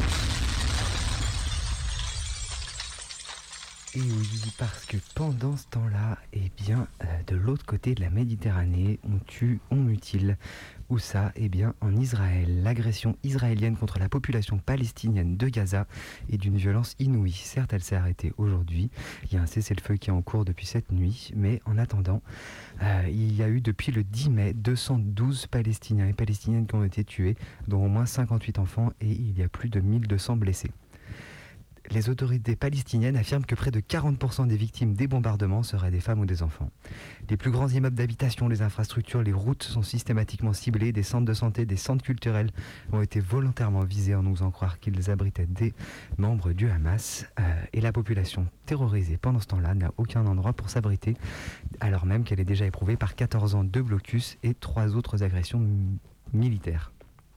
Et oui, parce que pendant ce temps-là, eh bien, euh, de l'autre côté de la Méditerranée, on tue, on mutile. Où ça ? Eh bien, en Israël. L'agression israélienne contre la population palestinienne de Gaza est d'une violence inouïe. Certes, elle s'est arrêtée aujourd'hui. Il y a un cessez-le-feu qui est en cours depuis cette nuit. Mais en attendant, euh, il y a eu depuis le dix mai deux cent douze Palestiniens et Palestiniennes qui ont été tués, dont au moins cinquante-huit enfants, et il y a plus de mille deux cents blessés. Les autorités palestiniennes affirment que près de quarante pour cent des victimes des bombardements seraient des femmes ou des enfants. Les plus grands immeubles d'habitation, les infrastructures, les routes sont systématiquement ciblés. Des centres de santé, des centres culturels ont été volontairement visés en nous faisant croire qu'ils abritaient des membres du Hamas. Euh, et la population terrorisée pendant ce temps-là n'a aucun endroit pour s'abriter, alors même qu'elle est déjà éprouvée par quatorze ans de blocus et trois autres agressions m- militaires.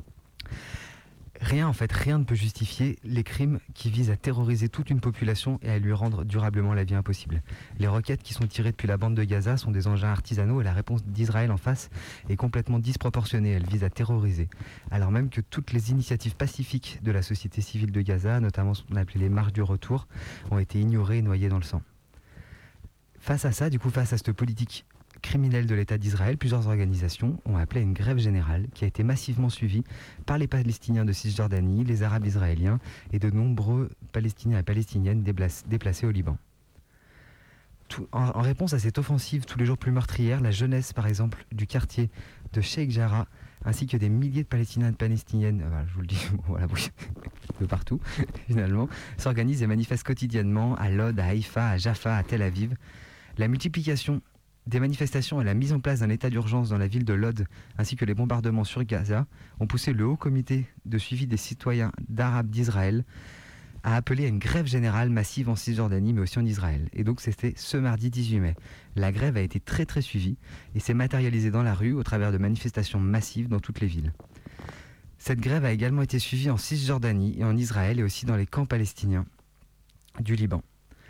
Rien, en fait, rien ne peut justifier les crimes qui visent à terroriser toute une population et à lui rendre durablement la vie impossible. Les roquettes qui sont tirées depuis la bande de Gaza sont des engins artisanaux et la réponse d'Israël en face est complètement disproportionnée. Elle vise à terroriser. Alors même que toutes les initiatives pacifiques de la société civile de Gaza, notamment ce qu'on appelait les marches du retour, ont été ignorées et noyées dans le sang. Face à ça, du coup, face à cette politique criminels de l'État d'Israël, plusieurs organisations ont appelé à une grève générale qui a été massivement suivie par les Palestiniens de Cisjordanie, les Arabes israéliens et de nombreux Palestiniens et Palestiniennes déplacés au Liban. Tout, en, en réponse à cette offensive tous les jours plus meurtrière, la jeunesse par exemple du quartier de Sheikh Jarrah ainsi que des milliers de Palestiniens et de Palestiniennes, enfin, je vous le dis, voilà, de partout finalement, s'organisent et manifestent quotidiennement à Lod, à Haïfa, à Jaffa, à Tel Aviv. La multiplication des manifestations et la mise en place d'un état d'urgence dans la ville de Lod, ainsi que les bombardements sur Gaza, ont poussé le Haut Comité de suivi des citoyens d'Arabes d'Israël à appeler à une grève générale massive en Cisjordanie, mais aussi en Israël. Et donc c'était ce mardi dix-huit mai. La grève a été très très suivie et s'est matérialisée dans la rue au travers de manifestations massives dans toutes les villes. Cette grève a également été suivie en Cisjordanie et en Israël et aussi dans les camps palestiniens du Liban.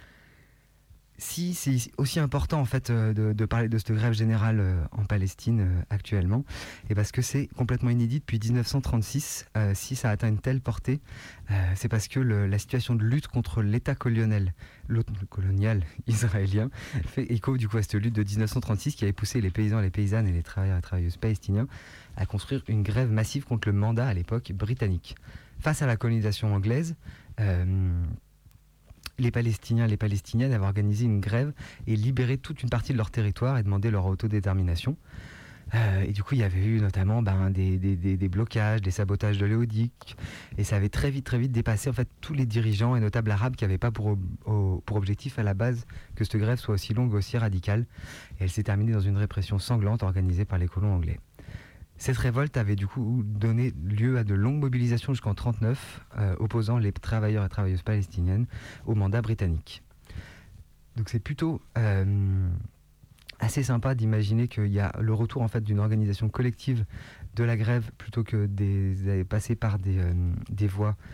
Si c'est aussi important en fait de, de parler de cette grève générale en Palestine actuellement, et parce que c'est complètement inédit depuis dix-neuf cent trente-six. Euh, si ça atteint une telle portée, euh, c'est parce que le, la situation de lutte contre l'État colonial, le colonial israélien fait écho du coup à cette lutte de dix-neuf cent trente-six qui avait poussé les paysans, les paysannes et les travailleurs et travailleuses palestiniens à construire une grève massive contre le mandat à l'époque britannique. Face à la colonisation anglaise, euh, les Palestiniens et les Palestiniennes avaient organisé une grève et libéré toute une partie de leur territoire et demandé leur autodétermination. Euh, et du coup, il y avait eu notamment ben, des, des, des, des blocages, des sabotages de l'éodique, et ça avait très vite, très vite dépassé en fait tous les dirigeants et notables arabes qui n'avaient pas pour, au, pour objectif à la base que cette grève soit aussi longue, aussi radicale. Et elle s'est terminée dans une répression sanglante organisée par les colons anglais. Cette révolte avait du coup donné lieu à de longues mobilisations jusqu'en trente-neuf, euh, opposant les travailleurs et travailleuses palestiniennes au mandat britannique. Donc c'est plutôt euh, assez sympa d'imaginer qu'il y a le retour en fait d'une organisation collective de la grève plutôt que des, passer par des, euh, des voies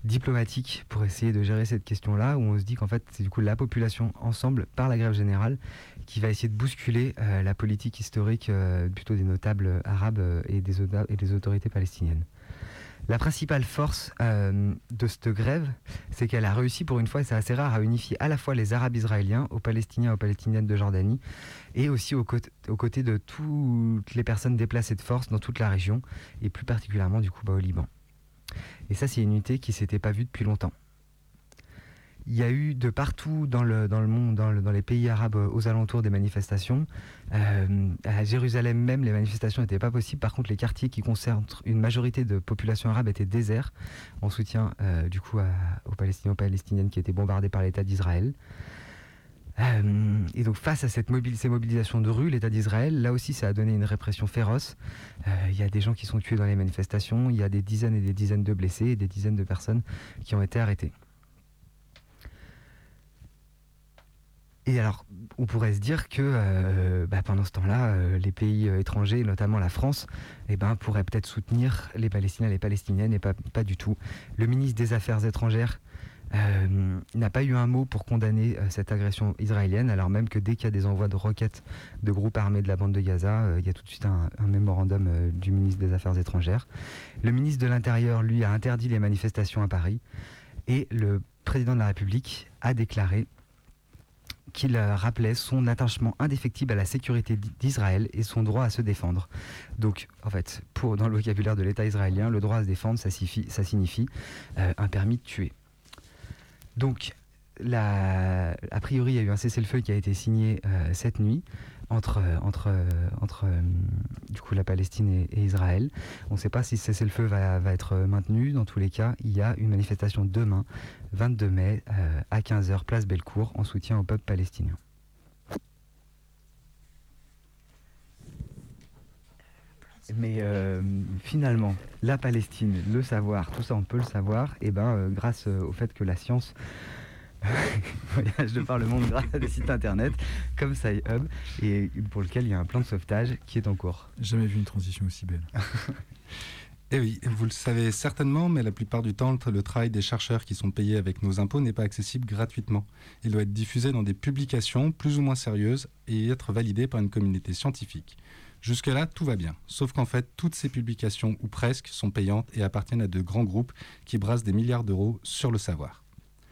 diplomatique pour essayer de gérer cette question-là, où on se dit qu'en fait, c'est du coup la population ensemble, par la grève générale, qui va essayer de bousculer euh, la politique historique euh, plutôt des notables arabes euh, et, des oda- et des autorités palestiniennes. La principale force euh, de cette grève, c'est qu'elle a réussi pour une fois, et c'est assez rare, à unifier à la fois les Arabes israéliens, aux Palestiniens et aux Palestiniennes de Jordanie, et aussi aux, côté, aux côtés de toutes les personnes déplacées de force dans toute la région, et plus particulièrement du coup bah, au Liban. Et ça, c'est une unité qui ne s'était pas vue depuis longtemps. Il y a eu de partout dans le, dans le monde, dans, le, dans les pays arabes aux alentours des manifestations. Euh, à Jérusalem même, les manifestations n'étaient pas possibles. Par contre, les quartiers qui concernent une majorité de population arabe étaient déserts, en soutien euh, du coup à, aux Palestiniens, aux Palestiniennes qui étaient bombardés par l'État d'Israël. Euh, et donc face à cette mobil- ces mobilisations de rue, l'État d'Israël, là aussi ça a donné une répression féroce. Euh, il y a des gens qui sont tués dans les manifestations, il y a des dizaines et des dizaines de blessés et des dizaines de personnes qui ont été arrêtées. Et alors, on pourrait se dire que euh, bah, pendant ce temps-là, euh, les pays euh, étrangers, notamment la France, eh ben, pourraient peut-être soutenir les Palestiniens et les Palestiniennes, et pas, pas du tout. Le ministre des Affaires étrangères euh, n'a pas eu un mot pour condamner euh, cette agression israélienne, alors même que dès qu'il y a des envois de roquettes de groupes armés de la bande de Gaza, euh, il y a tout de suite un, un mémorandum euh, du ministre des Affaires étrangères. Le ministre de l'Intérieur, lui, a interdit les manifestations à Paris, et le président de la République a déclaré qu'il rappelait son attachement indéfectible à la sécurité d'Israël et son droit à se défendre. Donc, en fait, pour, dans le vocabulaire de l'État israélien, le droit à se défendre, ça signifie, ça signifie euh, un permis de tuer. Donc, la, a priori, il y a eu un cessez-le-feu qui a été signé euh, cette nuit entre, entre, entre euh, du coup, la Palestine et, et Israël. On ne sait pas si ce cessez-le-feu va, va être maintenu. Dans tous les cas, il y a une manifestation demain, vingt-deux mai, euh, à quinze heures, place Bellecour, en soutien au peuple palestinien. Mais euh, finalement, la Palestine, le savoir, tout ça on peut le savoir, et ben euh, grâce euh, au fait que la science voyage de par le monde grâce à des sites internet comme SciHub, et pour lequel il y a un plan de sauvetage qui est en cours. Jamais vu une transition aussi belle. Et oui, vous le savez certainement, mais la plupart du temps, le travail des chercheurs qui sont payés avec nos impôts n'est pas accessible gratuitement. Il doit être diffusé dans des publications plus ou moins sérieuses et être validé par une communauté scientifique. Jusque-là, tout va bien. Sauf qu'en fait, toutes ces publications, ou presque, sont payantes et appartiennent à de grands groupes qui brassent des milliards d'euros sur le savoir.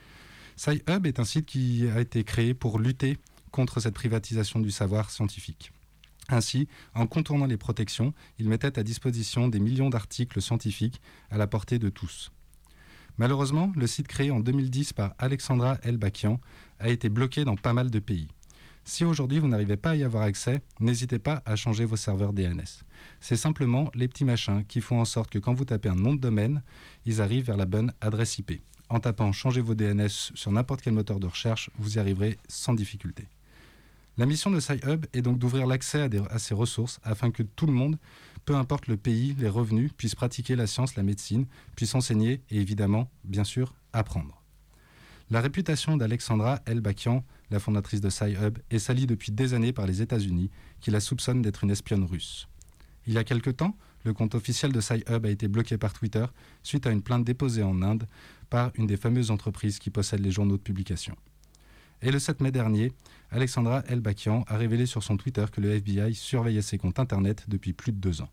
SciHub est un site qui a été créé pour lutter contre cette privatisation du savoir scientifique. Ainsi, en contournant les protections, il mettait à disposition des millions d'articles scientifiques à la portée de tous. Malheureusement, le site créé en deux mille dix par Alexandra Elbakian a été bloqué dans pas mal de pays. Si aujourd'hui vous n'arrivez pas à y avoir accès, n'hésitez pas à changer vos serveurs D N S. C'est simplement les petits machins qui font en sorte que quand vous tapez un nom de domaine, ils arrivent vers la bonne adresse I P. En tapant « Changez vos D N S » sur n'importe quel moteur de recherche, vous y arriverez sans difficulté. La mission de SciHub est donc d'ouvrir l'accès à, des, à ces ressources afin que tout le monde, peu importe le pays, les revenus, puisse pratiquer la science, la médecine, puisse enseigner et évidemment, bien sûr, apprendre. La réputation d'Alexandra Elbakian, la fondatrice de SciHub, est salie depuis des années par les États-Unis, qui la soupçonnent d'être une espionne russe. Il y a quelque temps, le compte officiel de SciHub a été bloqué par Twitter suite à une plainte déposée en Inde par une des fameuses entreprises qui possèdent les journaux de publication. Et le sept mai dernier, Alexandra Elbakian a révélé sur son Twitter que le F B I surveillait ses comptes internet depuis plus de deux ans.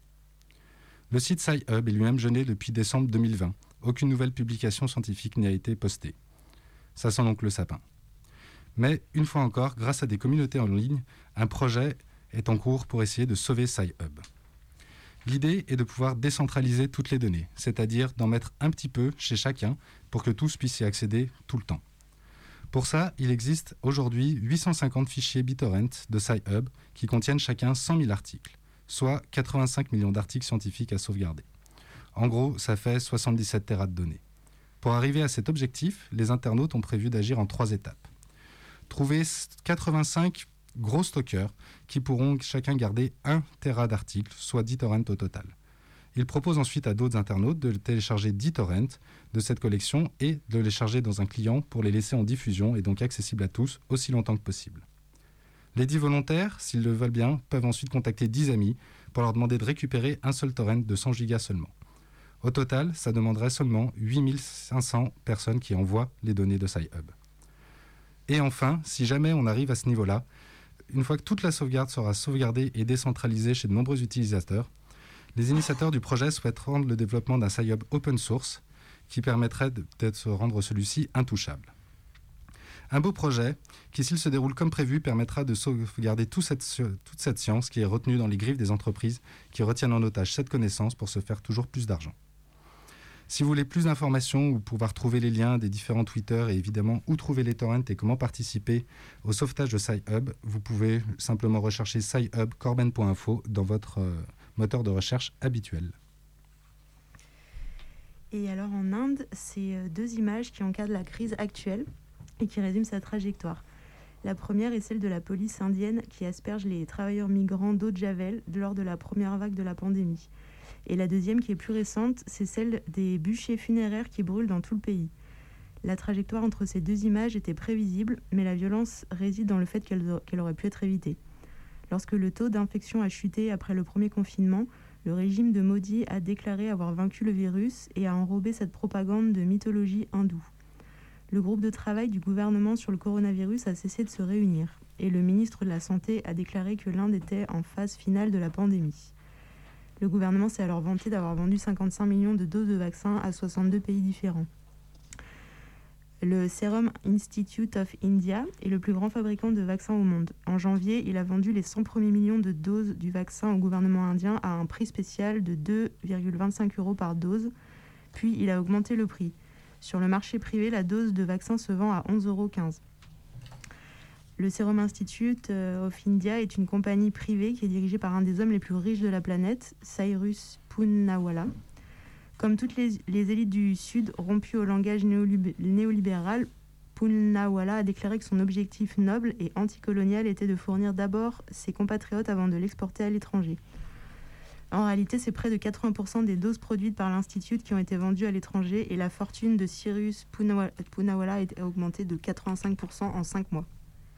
Le site SciHub est lui-même gelé depuis décembre deux mille vingt. Aucune nouvelle publication scientifique n'a été postée. Ça sent donc le sapin. Mais, une fois encore, grâce à des communautés en ligne, un projet est en cours pour essayer de sauver SciHub. L'idée est de pouvoir décentraliser toutes les données, c'est-à-dire d'en mettre un petit peu chez chacun pour que tous puissent y accéder tout le temps. Pour ça, il existe aujourd'hui huit cent cinquante fichiers BitTorrent de SciHub qui contiennent chacun cent mille articles, soit quatre-vingt-cinq millions d'articles scientifiques à sauvegarder. En gros, ça fait soixante-dix-sept téras de données. Pour arriver à cet objectif, les internautes ont prévu d'agir en trois étapes. Trouver quatre-vingt-cinq gros stockers qui pourront chacun garder un téra d'articles, soit dix torrents au total. Ils proposent ensuite à d'autres internautes de télécharger dix torrents de cette collection et de les charger dans un client pour les laisser en diffusion et donc accessibles à tous aussi longtemps que possible. Les dix volontaires, s'ils le veulent bien, peuvent ensuite contacter dix amis pour leur demander de récupérer un seul torrent de cent gigas seulement. Au total, ça demanderait seulement huit mille cinq cents personnes qui envoient les données de Sci-Hub. Et enfin, si jamais on arrive à ce niveau-là, une fois que toute la sauvegarde sera sauvegardée et décentralisée chez de nombreux utilisateurs, les initiateurs du projet souhaitent rendre le développement d'un Sci-Hub open source qui permettrait de peut-être rendre celui-ci intouchable. Un beau projet qui, s'il se déroule comme prévu, permettra de sauvegarder tout cette, toute cette science qui est retenue dans les griffes des entreprises qui retiennent en otage cette connaissance pour se faire toujours plus d'argent. Si vous voulez plus d'informations ou pouvoir trouver les liens des différents Twitter et évidemment où trouver les torrents et comment participer au sauvetage de Sci-Hub, vous pouvez simplement rechercher Sci-Hub corben point info dans votre euh, moteur de recherche habituel. Et alors en Inde, c'est deux images qui encadrent la crise actuelle et qui résument sa trajectoire. La première est celle de la police indienne qui asperge les travailleurs migrants d'eau de Javel lors de la première vague de la pandémie. Et la deuxième, qui est plus récente, c'est celle des bûchers funéraires qui brûlent dans tout le pays. La trajectoire entre ces deux images était prévisible, mais la violence réside dans le fait qu'elle, qu'elle aurait pu être évitée. Lorsque le taux d'infection a chuté après le premier confinement, le régime de Modi a déclaré avoir vaincu le virus et a enrobé cette propagande de mythologie hindoue. Le groupe de travail du gouvernement sur le coronavirus a cessé de se réunir et le ministre de la Santé a déclaré que l'Inde était en phase finale de la pandémie. Le gouvernement s'est alors vanté d'avoir vendu cinquante-cinq millions de doses de vaccins à soixante-deux pays différents. Le Serum Institute of India est le plus grand fabricant de vaccins au monde. En janvier, il a vendu les cent premiers millions de doses du vaccin au gouvernement indien à un prix spécial de deux virgule vingt-cinq euros par dose, puis il a augmenté le prix. Sur le marché privé, la dose de vaccin se vend à onze euros quinze. Le Serum Institute of India est une compagnie privée qui est dirigée par un des hommes les plus riches de la planète, Cyrus Poonawalla. Comme toutes les, les élites du Sud rompues au langage néolib- néolibéral, Poonawalla a déclaré que son objectif noble et anticolonial était de fournir d'abord ses compatriotes avant de l'exporter à l'étranger. En réalité, c'est près de quatre-vingts pour cent des doses produites par l'Institut qui ont été vendues à l'étranger et la fortune de Cyrus Poonawalla a augmenté de quatre-vingt-cinq pour cent en cinq mois.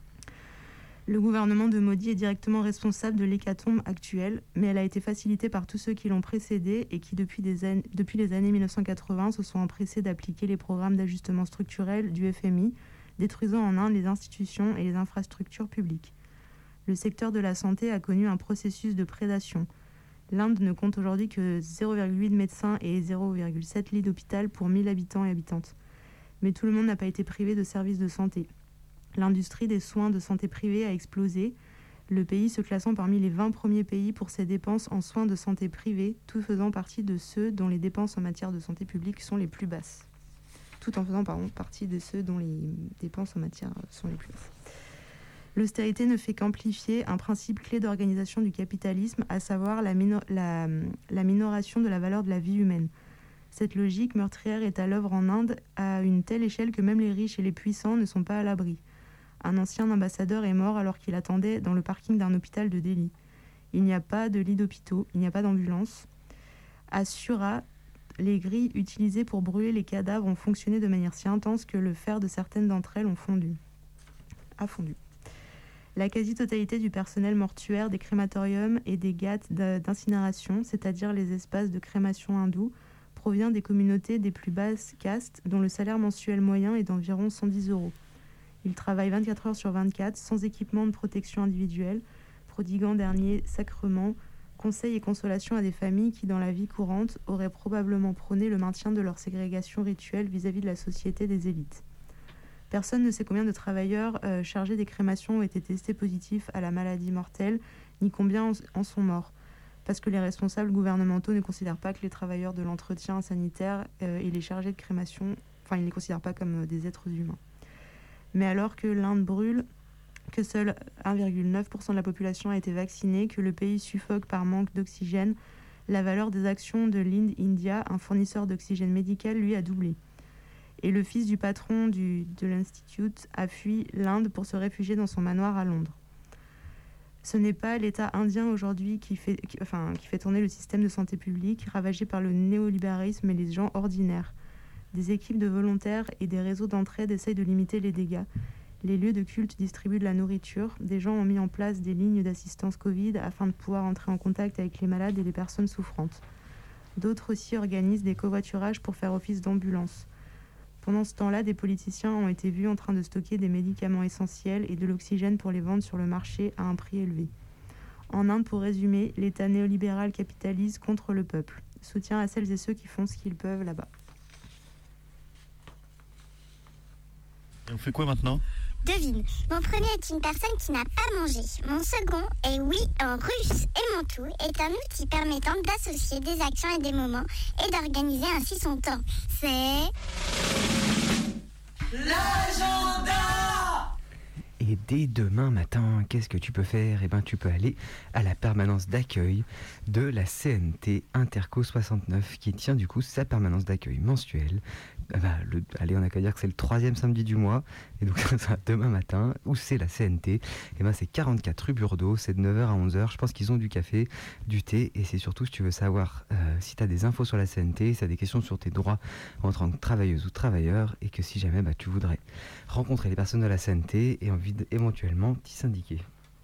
Le gouvernement de Modi est directement responsable de l'hécatombe actuelle, mais elle a été facilitée par tous ceux qui l'ont précédé et qui, depuis, des an- depuis les années mille neuf cent quatre-vingts, se sont empressés d'appliquer les programmes d'ajustement structurel du F M I, détruisant en Inde les institutions et les infrastructures publiques. Le secteur de la santé a connu un processus de prédation. L'Inde ne compte aujourd'hui que zéro virgule huit médecins et zéro virgule sept lits d'hôpital pour mille habitants et habitantes. Mais tout le monde n'a pas été privé de services de santé. L'industrie des soins de santé privés a explosé, le pays se classant parmi les vingt premiers pays pour ses dépenses en soins de santé privés, tout faisant partie de ceux dont les dépenses en matière de santé publique sont les plus basses. Tout en faisant pardon, partie de ceux dont les dépenses en matière sont les plus basses. L'austérité ne fait qu'amplifier un principe clé d'organisation du capitalisme, à savoir la, minor- la, la minoration de la valeur de la vie humaine. Cette logique meurtrière est à l'œuvre en Inde à une telle échelle que même les riches et les puissants ne sont pas à l'abri. Un ancien ambassadeur est mort alors qu'il attendait dans le parking d'un hôpital de Delhi. Il n'y a pas de lit d'hôpitaux, il n'y a pas d'ambulance. À Surat, les grilles utilisées pour brûler les cadavres ont fonctionné de manière si intense que le fer de certaines d'entre elles ont fondu. a fondu. La quasi-totalité du personnel mortuaire des crématoriums et des ghats d'incinération, c'est-à-dire les espaces de crémation hindous, provient des communautés des plus basses castes dont le salaire mensuel moyen est d'environ cent dix euros. Ils travaillent vingt-quatre heures sur vingt-quatre, sans équipement de protection individuelle, prodiguant derniers sacrements, conseils et consolations à des familles qui, dans la vie courante, auraient probablement prôné le maintien de leur ségrégation rituelle vis-à-vis de la société des élites. Personne ne sait combien de travailleurs euh, chargés des crémations ont été testés positifs à la maladie mortelle, ni combien en, en sont morts, parce que les responsables gouvernementaux ne considèrent pas que les travailleurs de l'entretien sanitaire euh, et les chargés de crémation, enfin, ils ne les considèrent pas comme euh, des êtres humains. Mais alors que l'Inde brûle, que seul un virgule neuf pour cent de la population a été vaccinée, que le pays suffoque par manque d'oxygène, la valeur des actions de l'Inde India, un fournisseur d'oxygène médical, lui a doublé. Et le fils du patron du, de l'Institut a fui l'Inde pour se réfugier dans son manoir à Londres. Ce n'est pas l'État indien aujourd'hui qui fait, qui, enfin, qui fait tourner le système de santé publique, ravagé par le néolibéralisme et les gens ordinaires. Des équipes de volontaires et des réseaux d'entraide essayent de limiter les dégâts. Les lieux de culte distribuent de la nourriture. Des gens ont mis en place des lignes d'assistance Covid afin de pouvoir entrer en contact avec les malades et les personnes souffrantes. D'autres aussi organisent des covoiturages pour faire office d'ambulance. Pendant ce temps-là, des politiciens ont été vus en train de stocker des médicaments essentiels et de l'oxygène pour les vendre sur le marché à un prix élevé. En Inde, pour résumer, l'État néolibéral capitalise contre le peuple. Soutien à celles et ceux qui font ce qu'ils peuvent là-bas. Et on fait quoi maintenant ? Devine, mon premier est une personne qui n'a pas mangé. Mon second est oui en russe. Et mon tout est un outil permettant d'associer des actions et des moments et d'organiser ainsi son temps. C'est... l'agenda! Et dès demain matin, qu'est-ce que tu peux faire ? Eh bien, tu peux aller à la permanence d'accueil de la C N T Interco soixante-neuf qui tient du coup sa permanence d'accueil mensuelle. Bah, le, allez, on a qu'à dire que c'est le troisième samedi du mois, et donc ça sera demain matin, où c'est la C N T, et ben c'est quarante-quatre rue Burdeau, c'est de neuf heures à onze heures, je pense qu'ils ont du café, du thé, et c'est surtout si tu veux savoir, euh, si tu as des infos sur la C N T, si tu as des questions sur tes droits en tant que travailleuse ou travailleur, et que si jamais bah, tu voudrais rencontrer les personnes de la C N T et envie d'éventuellement t'y syndiquer.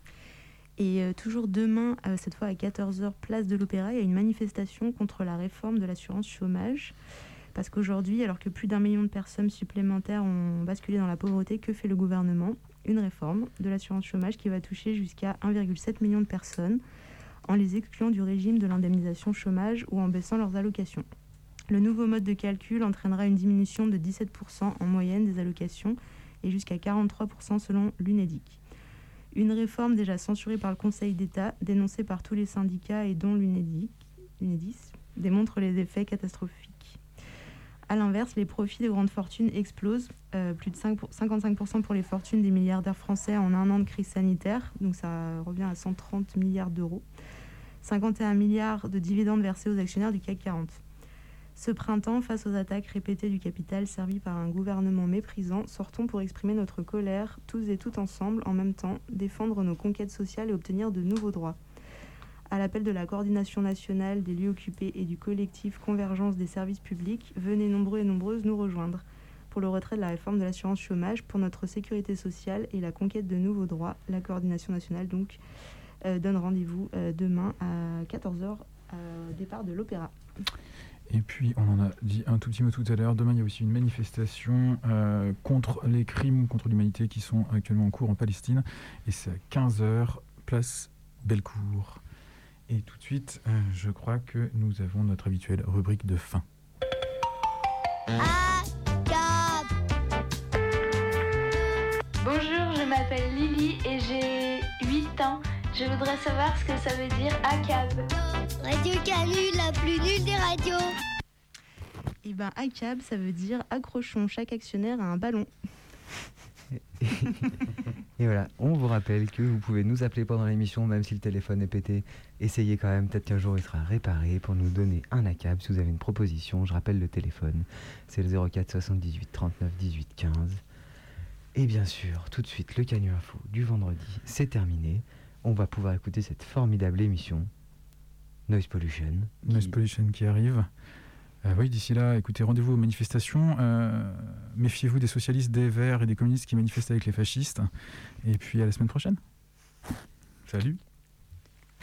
Et euh, toujours demain, euh, cette fois à quatorze heures, place de l'Opéra, il y a une manifestation contre la réforme de l'assurance chômage. Parce qu'aujourd'hui, alors que plus d'un million de personnes supplémentaires ont basculé dans la pauvreté, que fait le gouvernement ? Une réforme de l'assurance chômage qui va toucher jusqu'à un virgule sept million de personnes en les excluant du régime de l'indemnisation chômage ou en baissant leurs allocations. Le nouveau mode de calcul entraînera une diminution de dix-sept pour cent en moyenne des allocations et jusqu'à quarante-trois pour cent selon l'UNEDIC. Une réforme déjà censurée par le Conseil d'État, dénoncée par tous les syndicats et dont l'UNEDIC, l'UNEDIS, démontre les effets catastrophiques. A l'inverse, les profits des grandes fortunes explosent, euh, plus de cinq pour, cinquante-cinq pour cent pour les fortunes des milliardaires français en un an de crise sanitaire, donc ça revient à cent trente milliards d'euros, cinquante et un milliards de dividendes versés aux actionnaires du C A C quarante. Ce printemps, face aux attaques répétées du capital servi par un gouvernement méprisant, sortons pour exprimer notre colère, tous et toutes ensemble, en même temps, défendre nos conquêtes sociales et obtenir de nouveaux droits. À l'appel de la coordination nationale des lieux occupés et du collectif Convergence des services publics, venez nombreux et nombreuses nous rejoindre pour le retrait de la réforme de l'assurance chômage, pour notre sécurité sociale et la conquête de nouveaux droits. La coordination nationale donc euh, donne rendez-vous euh, demain à quatorze heures au départ de l'Opéra. Et puis, on en a dit un tout petit mot tout à l'heure, demain il y a aussi une manifestation euh, contre les crimes contre l'humanité qui sont actuellement en cours en Palestine, et c'est à quinze heures, place Bellecour. Et tout de suite, euh, je crois que nous avons notre habituelle rubrique de fin. A C A B. Bonjour, je m'appelle Lily et j'ai huit ans. Je voudrais savoir ce que ça veut dire A C A B. Radio Canu, la plus nulle des radios. Et ben A C A B, ça veut dire accrochons chaque actionnaire à un ballon. Et voilà, on vous rappelle que vous pouvez nous appeler pendant l'émission, même si le téléphone est pété. Essayez quand même, peut-être qu'un jour il sera réparé, pour nous donner un A C A B si vous avez une proposition. Je rappelle le téléphone, c'est le zéro quatre soixante-dix-huit trente-neuf dix-huit quinze. Et bien sûr, tout de suite, le Canu Info du vendredi, c'est terminé. On va pouvoir écouter cette formidable émission Noise Pollution. Qui... Noise Pollution qui arrive. Euh, oui, d'ici là, écoutez, rendez-vous aux manifestations. Euh, méfiez-vous des socialistes, des verts et des communistes qui manifestent avec les fascistes. Et puis à la semaine prochaine. Salut.